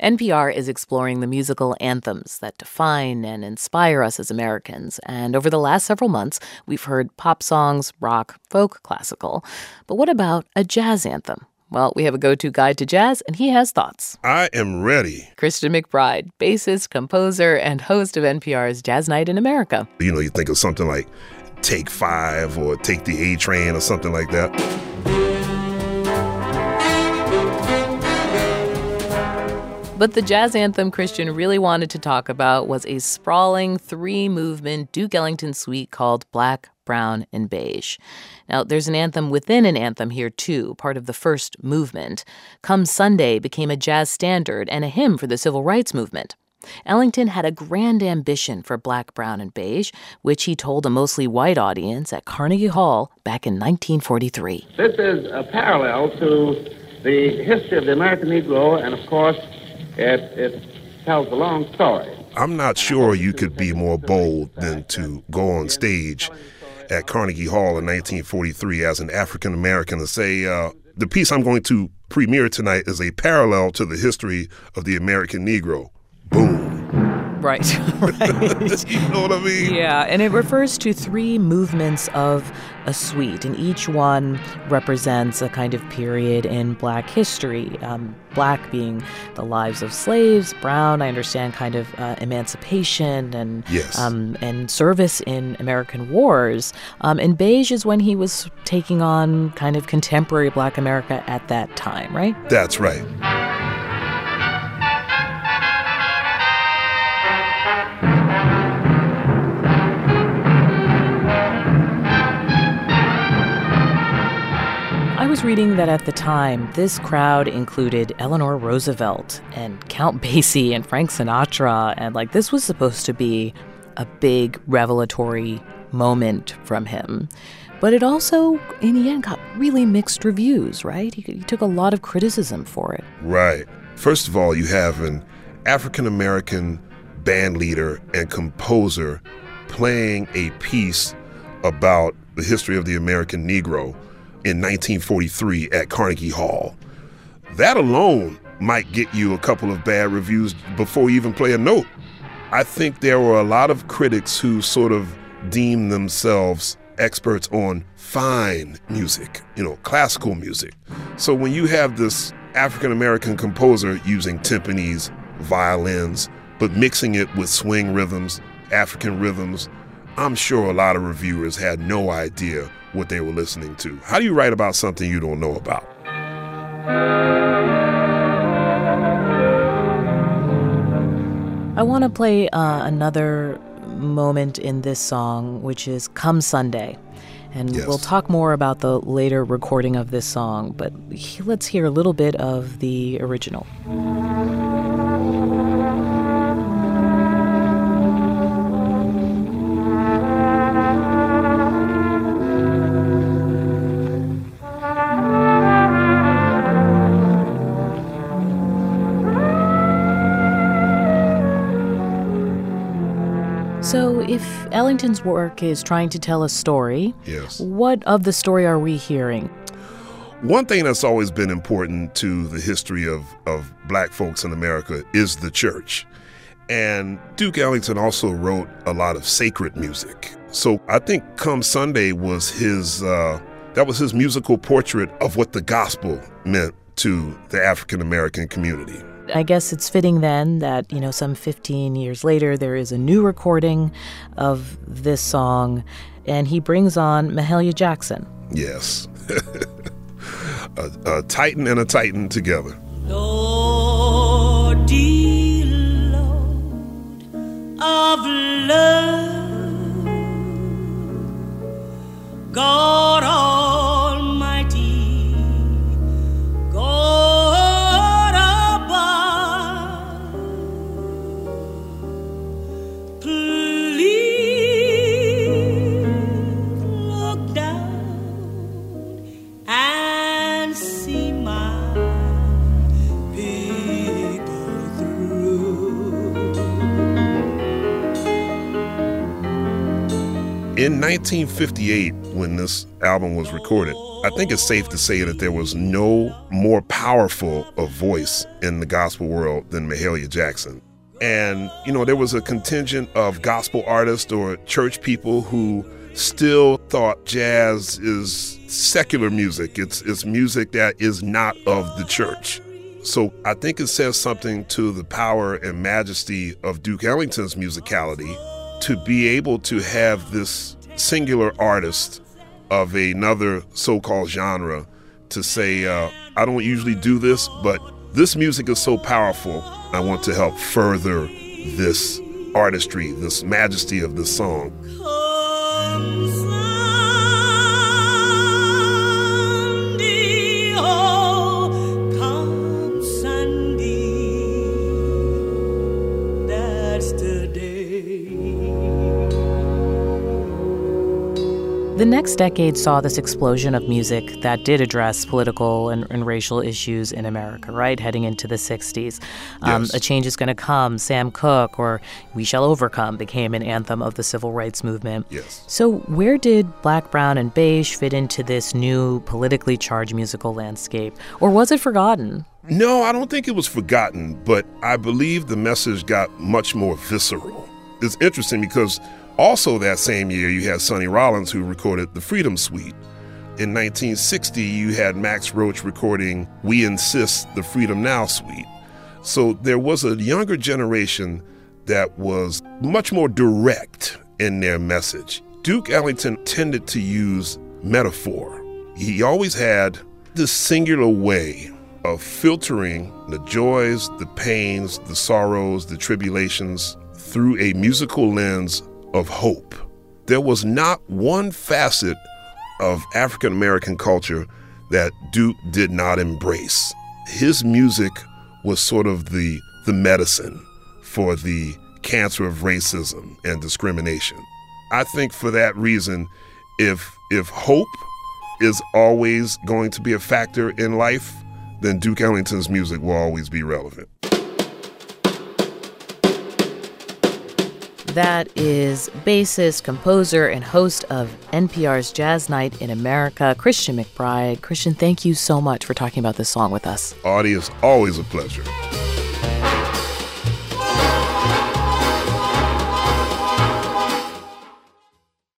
NPR is exploring the musical anthems that define and inspire us as Americans. And over the last several months, we've heard pop songs, rock, folk, classical. But what about a jazz anthem? Well, we have a go-to guide to jazz, and he has thoughts. I am ready. Christian McBride, bassist, composer, and host of NPR's Jazz Night in America. You think of something like Take 5 or Take the A Train or something like that. But the jazz anthem Christian really wanted to talk about was a sprawling 3-movement Duke Ellington suite called Black, Brown, and Beige. Now, there's an anthem within an anthem here, too, part of the first movement. Come Sunday became a jazz standard and a hymn for the civil rights movement. Ellington had a grand ambition for Black, Brown, and Beige, which he told a mostly white audience at Carnegie Hall back in 1943. This is a parallel to the history of the American Negro, and of course, it tells a long story. I'm not sure you could be more bold than to go on stage at Carnegie Hall in 1943 as an African American and say, the piece I'm going to premiere tonight is a parallel to the history of the American Negro. Boom. Right. You know what I mean? Yeah, and it refers to 3 movements of a suite, and each one represents a kind of period in Black history. Black being the lives of slaves, brown, I understand, kind of emancipation and yes. And service in American wars. And beige is when he was taking on kind of contemporary Black America at that time, right? That's right. I was reading that at the time, this crowd included Eleanor Roosevelt and Count Basie and Frank Sinatra, and this was supposed to be a big revelatory moment from him. But it also, in the end, got really mixed reviews, right? He took a lot of criticism for it. Right. First of all, you have an African-American band leader and composer playing a piece about the history of the American Negro in 1943 at Carnegie Hall. That alone might get you a couple of bad reviews before you even play a note. I think there were a lot of critics who sort of deemed themselves experts on fine music, classical music. So when you have this African-American composer using timpanis, violins, but mixing it with swing rhythms, African rhythms, I'm sure a lot of reviewers had no idea what they were listening to. How do you write about something you don't know about? I want to play another moment in this song, which is Come Sunday. And yes. We'll talk more about the later recording of this song, but let's hear a little bit of the original. So if Ellington's work is trying to tell a story, yes. What of the story are we hearing? One thing that's always been important to the history of Black folks in America is the church. And Duke Ellington also wrote a lot of sacred music. So I think Come Sunday was his musical portrait of what the gospel meant to the African American community. I guess it's fitting then that, some 15 years later, there is a new recording of this song, and he brings on Mahalia Jackson. Yes. a Titan and a Titan together. Lord, dear Lord of love, God Almighty, God above, please look down and see my people through. In 1958, when this album was recorded, I think it's safe to say that there was no more powerful a voice in the gospel world than Mahalia Jackson. And, there was a contingent of gospel artists or church people who still thought jazz is secular music. It's music that is not of the church. So I think it says something to the power and majesty of Duke Ellington's musicality to be able to have this singular artist of another so-called genre to say, I don't usually do this, but this music is so powerful, I want to help further this artistry, this majesty of this song. Come Sunday, oh, come Sunday, that's the day. The next decade saw this explosion of music that did address political and racial issues in America, right? Heading into the 60s. Yes. A change is going to come. Sam Cooke or We Shall Overcome became an anthem of the civil rights movement. Yes. So where did Black, Brown, and Beige fit into this new politically charged musical landscape? Or was it forgotten? No, I don't think it was forgotten, but I believe the message got much more visceral. It's interesting because also that same year, you had Sonny Rollins, who recorded the Freedom Suite. In 1960, you had Max Roach recording We Insist, the Freedom Now Suite. So there was a younger generation that was much more direct in their message. Duke Ellington tended to use metaphor. He always had this singular way of filtering the joys, the pains, the sorrows, the tribulations through a musical lens of hope. There was not one facet of African American culture that Duke did not embrace. His music was sort of the medicine for the cancer of racism and discrimination. I think for that reason, if hope is always going to be a factor in life, then Duke Ellington's music will always be relevant. That is bassist, composer, and host of NPR's Jazz Night in America, Christian McBride. Christian, thank you so much for talking about this song with us. Audie, it's always a pleasure.